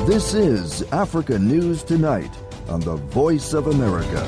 This is Africa News Tonight on the Voice of America.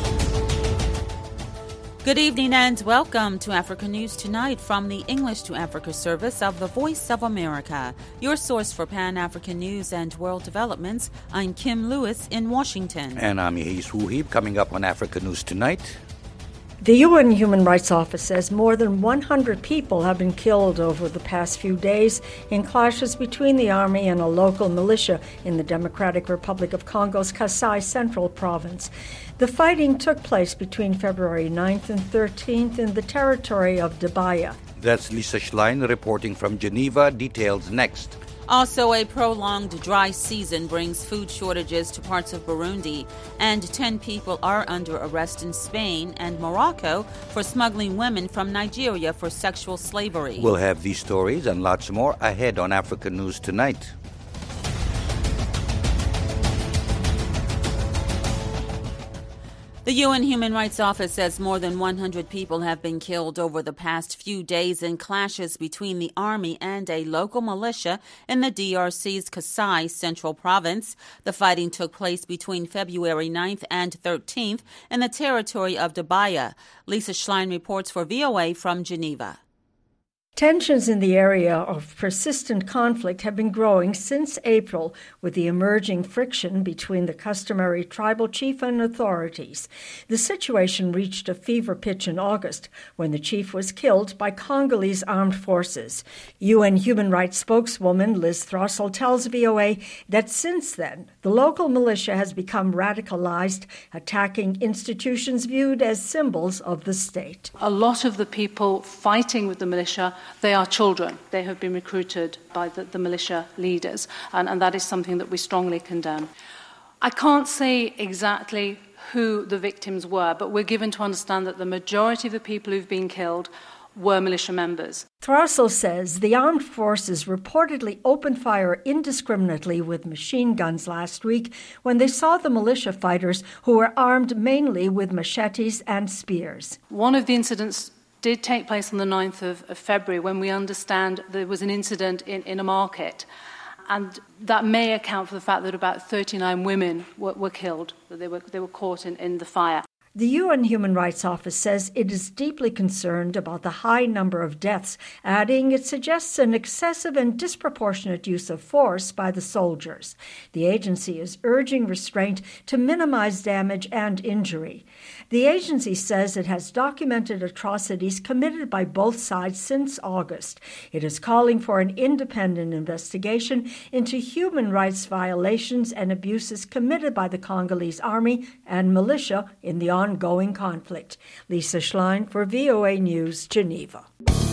Good evening and welcome to Africa News Tonight from the English to Africa service of the Voice of America, your source for Pan-African news and world developments. I'm Kim Lewis in Washington. And I'm Yehis Wuhib. Coming up on Africa News Tonight. The UN Human Rights Office says more than 100 people have been killed over the past few days in clashes between the army and a local militia in the Democratic Republic of Congo's Kasai Central province. The fighting took place between February 9th and 13th in the territory of Debaya. That's Lisa Schlein reporting from Geneva. Details next. Also, a prolonged dry season brings food shortages to parts of Burundi, and 10 people are under arrest in Spain and Morocco for smuggling women from Nigeria for sexual slavery. We'll have these stories and lots more ahead on Africa News Tonight. The UN Human Rights Office says more than 100 people have been killed over the past few days in clashes between the army and a local militia in the DRC's Kasai Central province. The fighting took place between February 9th and 13th in the territory of Debaya. Lisa Schlein reports for VOA from Geneva. Tensions in the area of persistent conflict have been growing since April, with the emerging friction between the customary tribal chief and authorities. The situation reached a fever pitch in August when the chief was killed by Congolese armed forces. UN human rights spokeswoman Liz Throssell tells VOA that since then, the local militia has become radicalized, attacking institutions viewed as symbols of the state. A lot of the people fighting with the militia, they are children. They have been recruited by the militia leaders, and that is something that we strongly condemn. I can't say exactly who the victims were, but we're given to understand that the majority of the people who've been killed were militia members. Throssell says the armed forces reportedly opened fire indiscriminately with machine guns last week when they saw the militia fighters, who were armed mainly with machetes and spears. One of the incidents did take place on the 9th of February when we understand there was an incident in a market. And that may account for the fact that about 39 women were killed, that they were caught in the fire. The UN Human Rights Office says it is deeply concerned about the high number of deaths, adding it suggests an excessive and disproportionate use of force by the soldiers. The agency is urging restraint to minimize damage and injury. The agency says it has documented atrocities committed by both sides since August. It is calling for an independent investigation into human rights violations and abuses committed by the Congolese army and militia in the ongoing conflict. Lisa Schlein for VOA News, Geneva.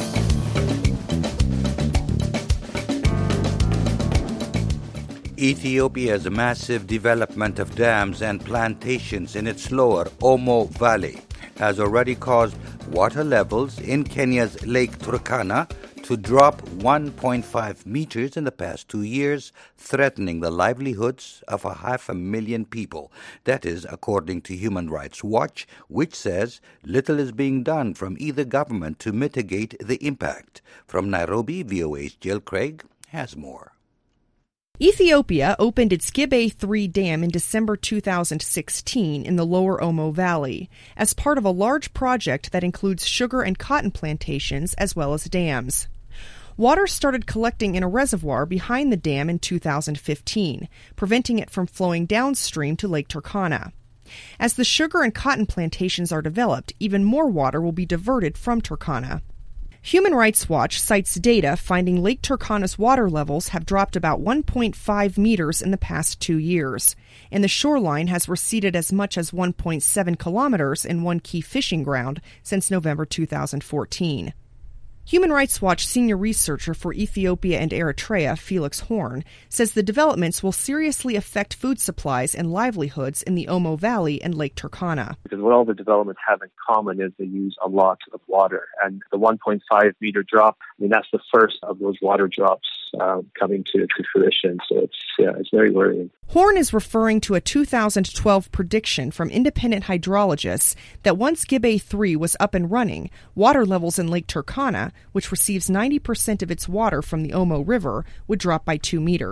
Ethiopia's massive development of dams and plantations in its lower Omo Valley has already caused water levels in Kenya's Lake Turkana to drop 1.5 meters in the past 2 years, threatening the livelihoods of 500,000 people. That is, according to Human Rights Watch, which says little is being done from either government to mitigate the impact. From Nairobi, VOA's Jill Craig has more. Ethiopia opened its Gibe 3 dam in December 2016 in the lower Omo Valley as part of a large project that includes sugar and cotton plantations as well as dams. Water started collecting in a reservoir behind the dam in 2015, preventing it from flowing downstream to Lake Turkana. As the sugar and cotton plantations are developed, even more water will be diverted from Turkana. Human Rights Watch cites data finding Lake Turkana's water levels have dropped about 1.5 meters in the past 2 years, and the shoreline has receded as much as 1.7 kilometers in one key fishing ground since November 2014. Human Rights Watch senior researcher for Ethiopia and Eritrea, Felix Horn, says the developments will seriously affect food supplies and livelihoods in the Omo Valley and Lake Turkana. Because what all the developments have in common is they use a lot of water. And the 1.5 meter drop, that's the first of those water drops coming to fruition. So it's very worrying. Horn is referring to a 2012 prediction from independent hydrologists that once Gibe 3 was up and running, water levels in Lake Turkana, which receives 90% of its water from the Omo River, would drop by 2 meters.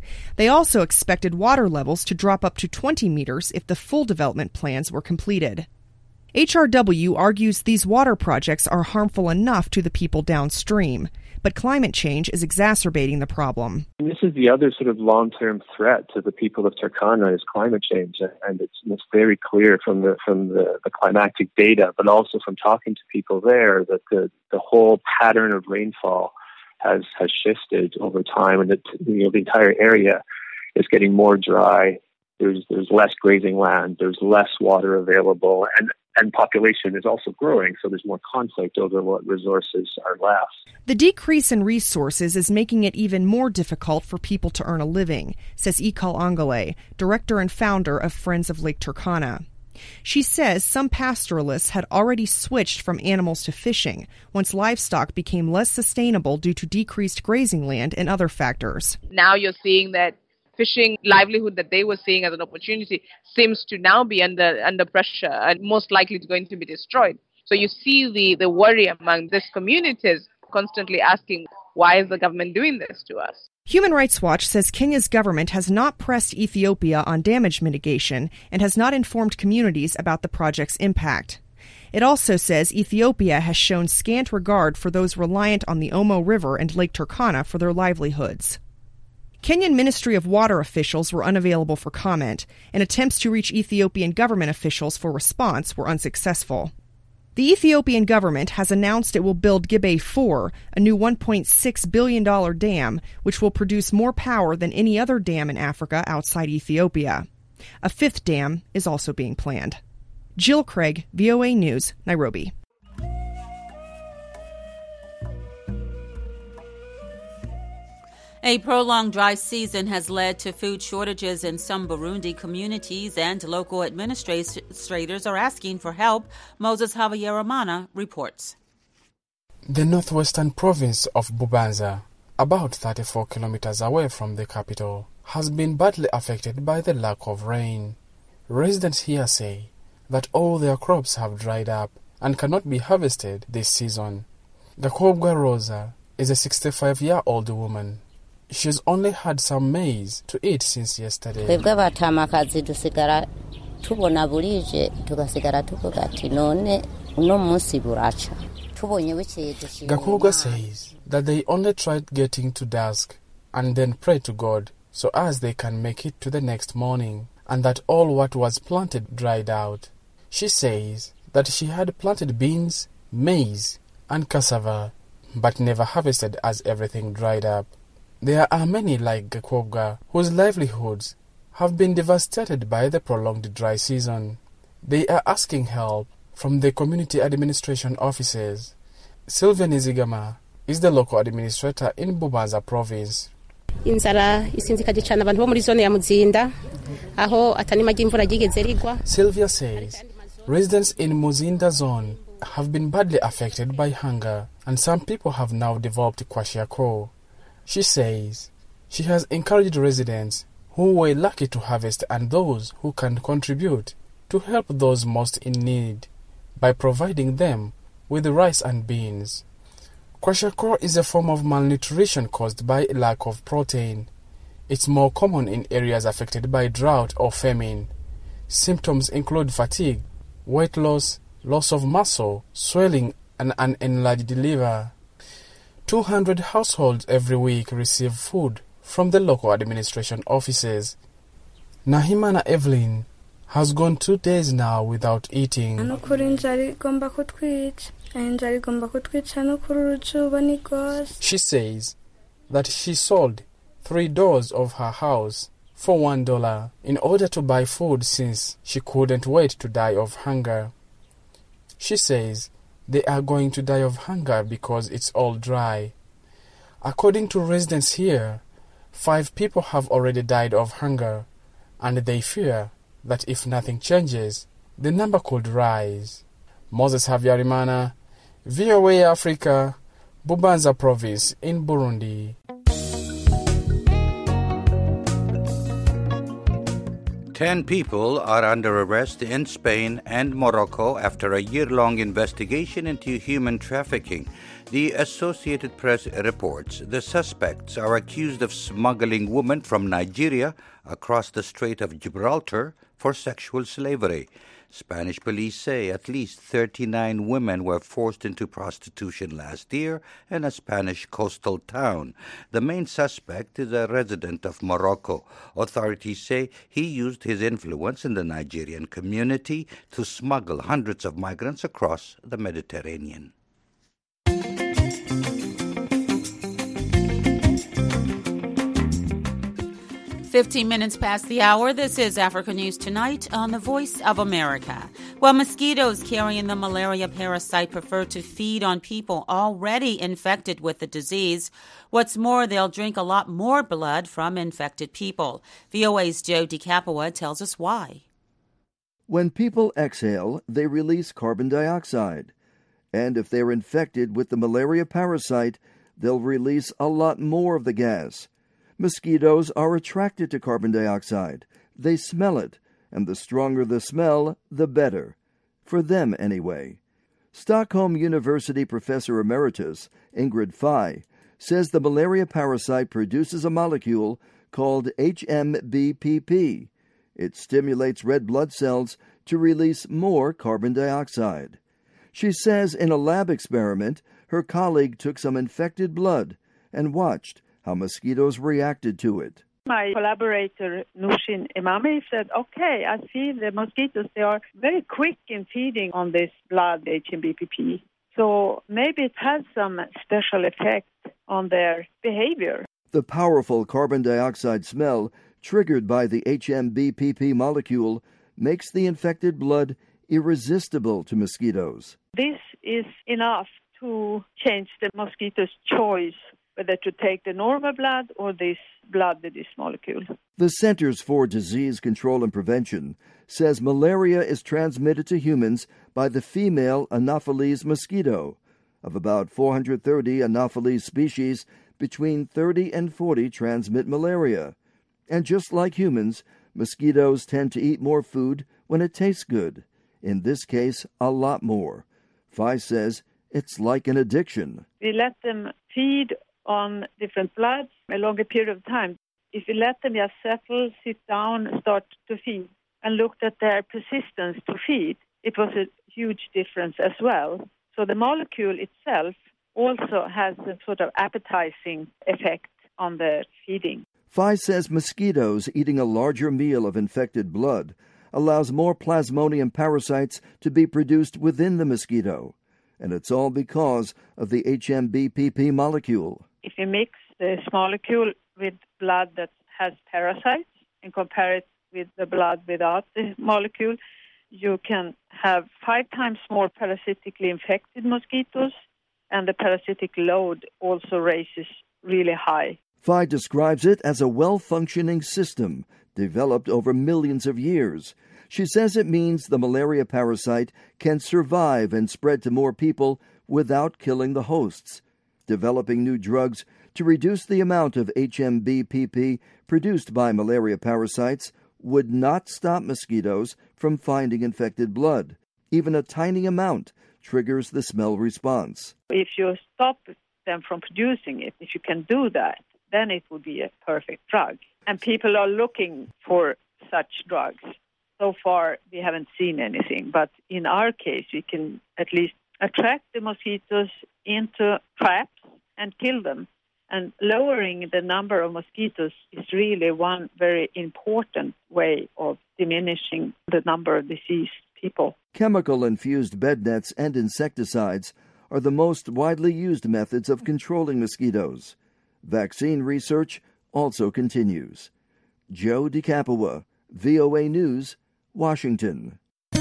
They also expected water levels to drop up to 20 meters if the full development plans were completed. HRW argues these water projects are harmful enough to the people downstream, but climate change is exacerbating the problem. And this is the other sort of long-term threat to the people of Turkana is climate change, and it's very clear from the climatic data, but also from talking to people there that the whole pattern of rainfall has shifted over time, and the entire area is getting more dry. There's less grazing land, there's less water available, and population is also growing, so there's more conflict over what resources are left. The decrease in resources is making it even more difficult for people to earn a living, says Ikal Angale, director and founder of Friends of Lake Turkana. She says some pastoralists had already switched from animals to fishing once livestock became less sustainable due to decreased grazing land and other factors. Now you're seeing that fishing livelihood that they were seeing as an opportunity seems to now be under pressure and most likely going to be destroyed. So you see the worry among these communities constantly asking, why is the government doing this to us? Human Rights Watch says Kenya's government has not pressed Ethiopia on damage mitigation and has not informed communities about the project's impact. It also says Ethiopia has shown scant regard for those reliant on the Omo River and Lake Turkana for their livelihoods. Kenyan Ministry of Water officials were unavailable for comment, and attempts to reach Ethiopian government officials for response were unsuccessful. The Ethiopian government has announced it will build Gibe 4, a new $1.6 billion dam, which will produce more power than any other dam in Africa outside Ethiopia. A fifth dam is also being planned. Jill Craig, VOA News, Nairobi. A prolonged dry season has led to food shortages in some Burundi communities, and local administrators are asking for help. Moses Havyarimana reports. The northwestern province of Bubanza, about 34 kilometers away from the capital, has been badly affected by the lack of rain. Residents here say that all their crops have dried up and cannot be harvested this season. Gakobwa Rosa is a 65-year-old woman. She's only had some maize to eat since yesterday. Gakuga says that they only tried getting to dusk and then pray to God so as they can make it to the next morning, and that all what was planted dried out. She says that she had planted beans, maize, and cassava, but never harvested as everything dried up. There are many like Gakwobga whose livelihoods have been devastated by the prolonged dry season. They are asking help from the community administration offices. Sylvia Nizigama is the local administrator in Bubanza province. Sylvia says residents in Muzinda zone have been badly affected by hunger, and some people have now developed kwashiorkor. She says she has encouraged residents who were lucky to harvest and those who can contribute to help those most in need by providing them with rice and beans. Kwashiorkor is a form of malnutrition caused by a lack of protein. It's more common in areas affected by drought or famine. Symptoms include fatigue, weight loss, loss of muscle, swelling, and an enlarged liver. 200 households every week receive food from the local administration offices. Nahimana Evelyn has gone 2 days now without eating. She says that she sold 3 doors of her house for $1 in order to buy food since she couldn't wait to die of hunger. She says they are going to die of hunger because it's all dry. According to residents here, 5 people have already died of hunger, and they fear that if nothing changes, the number could rise. Moses Havyarimana, VOA Africa, Bubanza province in Burundi. 10 people are under arrest in Spain and Morocco after a year-long investigation into human trafficking. The Associated Press reports the suspects are accused of smuggling women from Nigeria across the Strait of Gibraltar for sexual slavery. Spanish police say at least 39 women were forced into prostitution last year in a Spanish coastal town. The main suspect is a resident of Morocco. Authorities say he used his influence in the Nigerian community to smuggle hundreds of migrants across the Mediterranean. 15 minutes past the hour. This is Africa News Tonight on the Voice of America. Well, mosquitoes carrying the malaria parasite prefer to feed on people already infected with the disease. What's more, they'll drink a lot more blood from infected people. VOA's Joe DiCapua tells us why. When people exhale, they release carbon dioxide. And if they're infected with the malaria parasite, they'll release a lot more of the gas. Mosquitoes are attracted to carbon dioxide. They smell it, and the stronger the smell, the better. For them, anyway. Stockholm University Professor Emeritus Ingrid Fye says the malaria parasite produces a molecule called HMBPP. It stimulates red blood cells to release more carbon dioxide. She says in a lab experiment, her colleague took some infected blood and watched how mosquitoes reacted to it. My collaborator, Nushin Imami, said, okay, I see the mosquitoes, they are very quick in feeding on this blood, HMBPP. So maybe it has some special effect on their behavior. The powerful carbon dioxide smell triggered by the HMBPP molecule makes the infected blood irresistible to mosquitoes. This is enough to change the mosquito's choice whether to take the normal blood or this blood with this molecule. The Centers for Disease Control and Prevention says malaria is transmitted to humans by the female Anopheles mosquito. Of about 430 Anopheles species, between 30 and 40 transmit malaria. And just like humans, mosquitoes tend to eat more food when it tastes good. In this case, a lot more. Fye says it's like an addiction. We let them feed on different bloods a longer period of time. If you let them just settle, sit down, start to feed, and looked at their persistence to feed, it was a huge difference as well. So the molecule itself also has a sort of appetizing effect on the feeding. Fye says mosquitoes eating a larger meal of infected blood allows more Plasmodium parasites to be produced within the mosquito. And it's all because of the HMBPP molecule. If you mix this molecule with blood that has parasites and compare it with the blood without the molecule, you can have 5 times more parasitically infected mosquitoes, and the parasitic load also raises really high. Fye describes it as a well-functioning system developed over millions of years. She says it means the malaria parasite can survive and spread to more people without killing the hosts. Developing new drugs to reduce the amount of HMBPP produced by malaria parasites would not stop mosquitoes from finding infected blood. Even a tiny amount triggers the smell response. If you stop them from producing it, if you can do that, then it would be a perfect drug. And people are looking for such drugs. So far, we haven't seen anything. But in our case, we can at least attract the mosquitoes into traps and kill them. And lowering the number of mosquitoes is really one very important way of diminishing the number of diseased people. Chemical-infused bed nets and insecticides are the most widely used methods of controlling mosquitoes. Vaccine research also continues. Joe DiCapua, VOA News, Washington.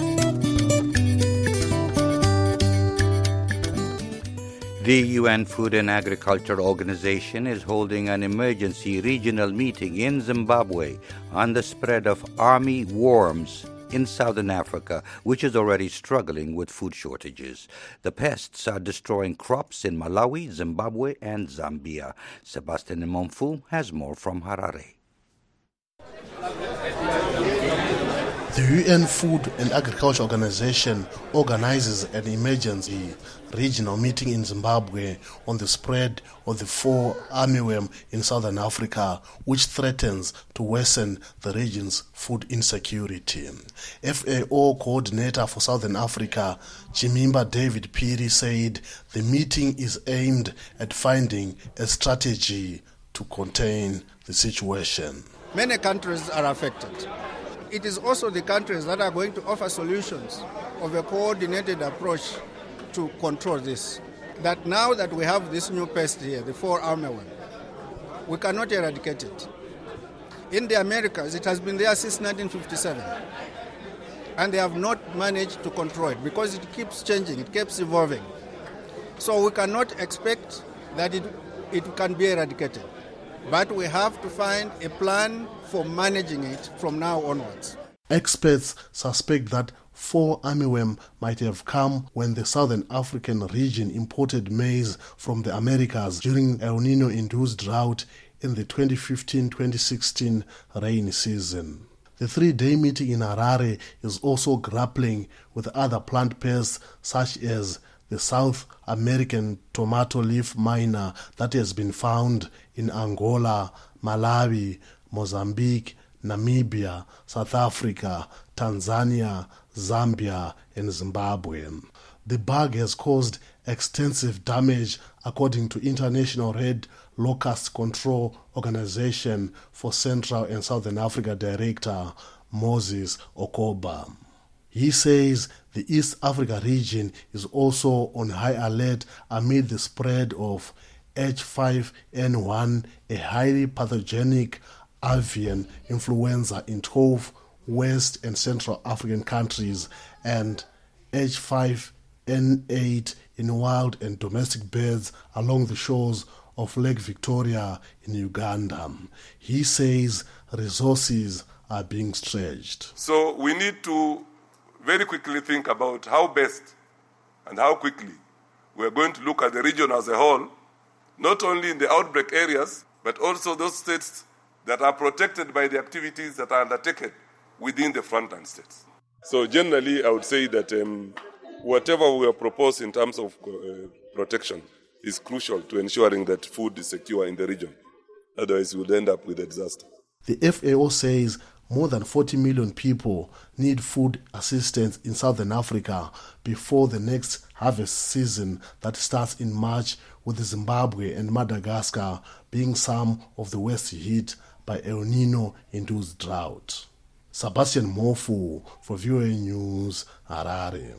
The UN Food and Agriculture Organization is holding an emergency regional meeting in Zimbabwe on the spread of army worms in southern Africa, which is already struggling with food shortages. The pests are destroying crops in Malawi, Zimbabwe, and Zambia. Sebastian Monfu has more from Harare. The UN Food and Agriculture Organization organizes an emergency regional meeting in Zimbabwe on the spread of the fall armyworm in southern Africa, which threatens to worsen the region's food insecurity. FAO coordinator for Southern Africa, Chimimba David Phiri, said the meeting is aimed at finding a strategy to contain the situation. Many countries are affected. It is also the countries that are going to offer solutions of a coordinated approach to control this. That now that we have this new pest here, the fall armyworm, we cannot eradicate it. In the Americas, it has been there since 1957. And they have not managed to control it because it keeps changing, it keeps evolving. So we cannot expect that it can be eradicated. But we have to find a plan for managing it from now onwards. Experts suspect that fall armyworm might have come when the Southern African region imported maize from the Americas during El Nino-induced drought in the 2015-2016 rainy season. The 3-day meeting in Harare is also grappling with other plant pests such as the South American tomato leaf miner that has been found in Angola, Malawi, Mozambique, Namibia, South Africa, Tanzania, Zambia, and Zimbabwe. The bug has caused extensive damage, according to International Red Locust Control Organization for Central and Southern Africa Director Moses Okoba. He says the East Africa region is also on high alert amid the spread of H5N1, a highly pathogenic avian influenza in 12 West and Central African countries, and H5N8 in wild and domestic birds along the shores of Lake Victoria in Uganda. He says resources are being stretched. So we need to very quickly think about how best and how quickly we are going to look at the region as a whole, not only in the outbreak areas, but also those states that are protected by the activities that are undertaken within the frontline states. So generally, I would say that whatever we are proposed in terms of protection is crucial to ensuring that food is secure in the region. Otherwise, we would end up with a disaster. The FAO says more than 40 million people need food assistance in Southern Africa before the next harvest season that starts in March, with Zimbabwe and Madagascar being some of the worst hit by El Nino-induced drought. Sebastian Mofu for VOA News, Harare.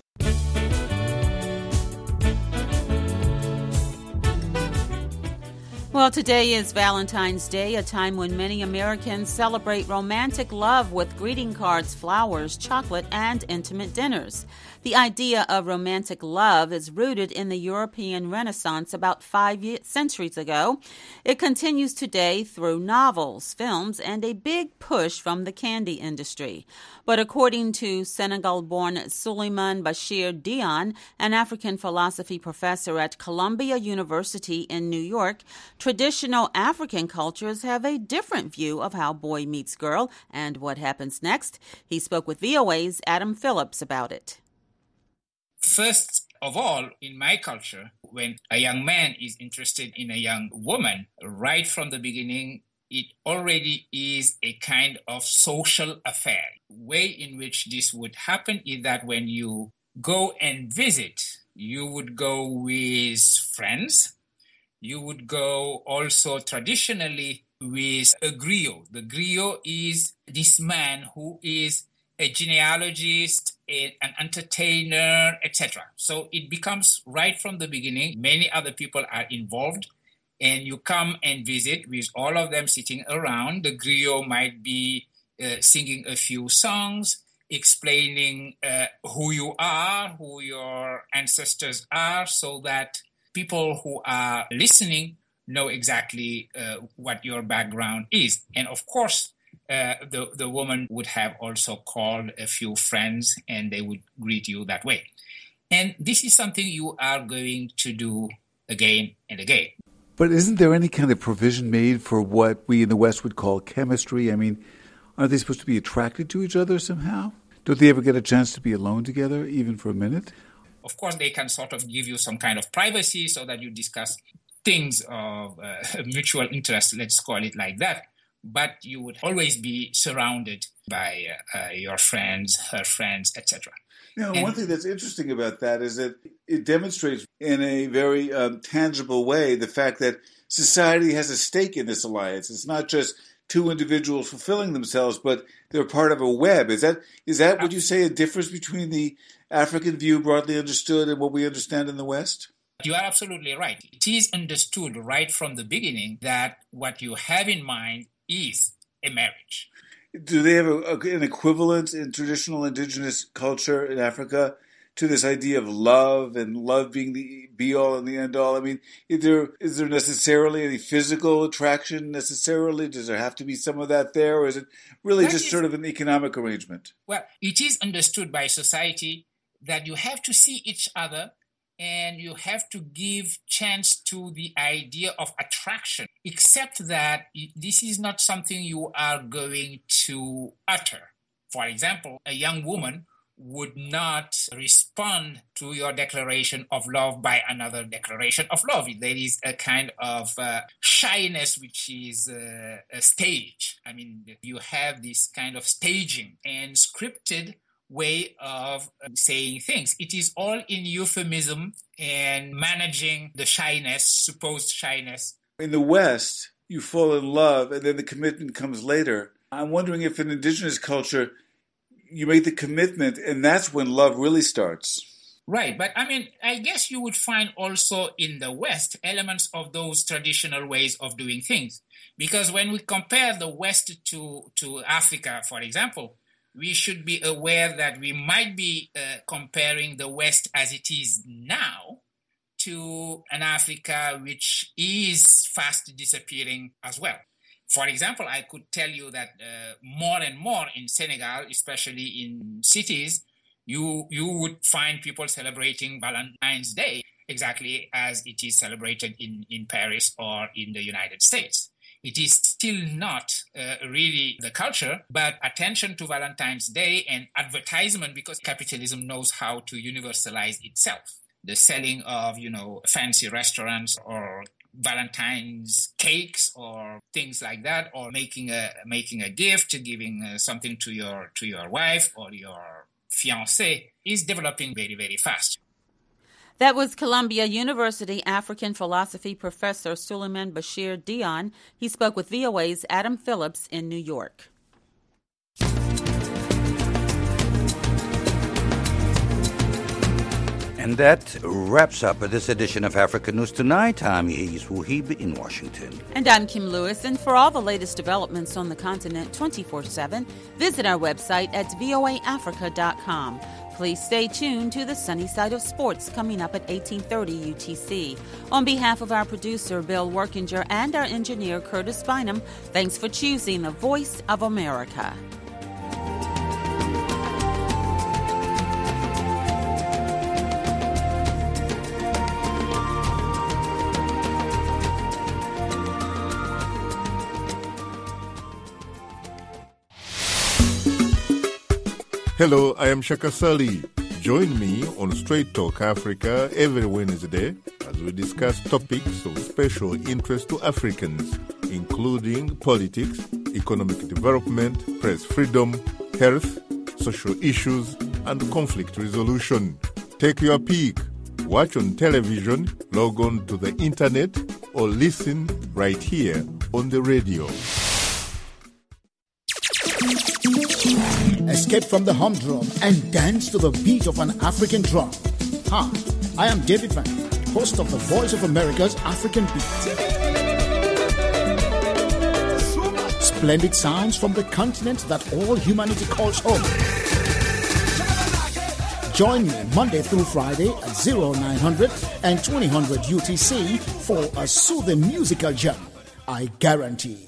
Well, today is Valentine's Day, a time when many Americans celebrate romantic love with greeting cards, flowers, chocolate, and intimate dinners. The idea of romantic love is rooted in the European Renaissance about 5 centuries ago. It continues today through novels, films, and a big push from the candy industry. But according to Senegal-born Suleiman Bashir Dion, an African philosophy professor at Columbia University in New York, traditional African cultures have a different view of how boy meets girl and what happens next. He spoke with VOA's Adam Phillips about it. First of all, in my culture, when a young man is interested in a young woman, right from the beginning, it already is a kind of social affair. The way in which this would happen is that when you go and visit, you would go with friends. You would go also traditionally with a griot. The griot is this man who is a genealogist, an entertainer, etc. So it becomes right from the beginning, many other people are involved, and you come and visit with all of them sitting around. The griot might be singing a few songs, explaining who you are, who your ancestors are, so that people who are listening know exactly what your background is. And of course, the woman would have also called a few friends and they would greet you that way. And this is something you are going to do again and again. But isn't there any kind of provision made for what we in the West would call chemistry? I mean, aren't they supposed to be attracted to each other somehow? Don't they ever get a chance to be alone together, even for a minute? Of course, they can sort of give you some kind of privacy so that you discuss things of mutual interest, let's call it like that. But you would always be surrounded by your friends, her friends, etc. One thing that's interesting about that is that it demonstrates in a very tangible way the fact that society has a stake in this alliance. It's not just two individuals fulfilling themselves, but they're part of a web. Is that would you say, a difference between the African view broadly understood and what we understand in the West? You are absolutely right. It is understood right from the beginning that what you have in mind is a marriage. Do they have an equivalent in traditional indigenous culture in Africa to this idea of love and love being the be-all and the end-all? I mean, is there necessarily any physical attraction necessarily? Does there have to be some of that there? Or is it really just sort of an economic arrangement? Well, it is understood by society that you have to see each other and you have to give chance to the idea of attraction, except that this is not something you are going to utter. For example, a young woman would not respond to your declaration of love by another declaration of love. There is a kind of shyness which is a stage. I mean, you have this kind of staging and scripted way of saying things. It is all in euphemism and managing the shyness, supposed shyness. In the West, you fall in love and then the commitment comes later. I'm wondering if in indigenous culture, you make the commitment and that's when love really starts. Right, but I mean, I guess you would find also in the West elements of those traditional ways of doing things. Because when we compare the West to Africa, for example, we should be aware that we might be comparing the West as it is now to an Africa which is fast disappearing as well. For example, I could tell you that more and more in Senegal, especially in cities, you would find people celebrating Valentine's Day exactly as it is celebrated in Paris or in the United States. It is still not really the culture, but attention to Valentine's Day and advertisement, because capitalism knows how to universalize itself. The selling of, fancy restaurants or Valentine's cakes or things like that, or making a gift, giving something to your wife or your fiancé is developing very, very fast. That was Columbia University African philosophy professor Suleiman Bashir Dion. He spoke with VOA's Adam Phillips in New York. And that wraps up this edition of Africa News Tonight. I'm Yves Wuhib in Washington. And I'm Kim Lewis. And for all the latest developments on the continent 24/7, visit our website at voaafrica.com. Please stay tuned to the Sunny Side of Sports coming up at 18:30 UTC. On behalf of our producer, Bill Workinger, and our engineer, Curtis Bynum, thanks for choosing the Voice of America. Hello, I am Shaka Sali. Join me on Straight Talk Africa every Wednesday as we discuss topics of special interest to Africans, including politics, economic development, press freedom, health, social issues, and conflict resolution. Take your pick. Watch on television, log on to the internet, or listen right here on the radio. Escape from the humdrum and dance to the beat of an African drum. Hi, I am David Van, host of the Voice of America's African Beat. Splendid sounds from the continent that all humanity calls home. Join me Monday through Friday at 0900 and 2000 UTC for a soothing musical jam. I guarantee.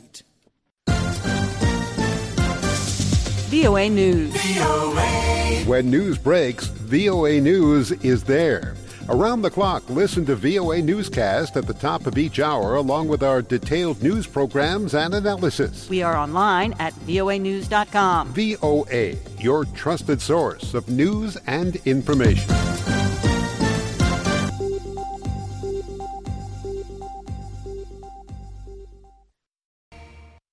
VOA News. When news breaks, VOA News is there. Around the clock, listen to VOA Newscast at the top of each hour, along with our detailed news programs and analysis. We are online at voanews.com. VOA, your trusted source of news and information.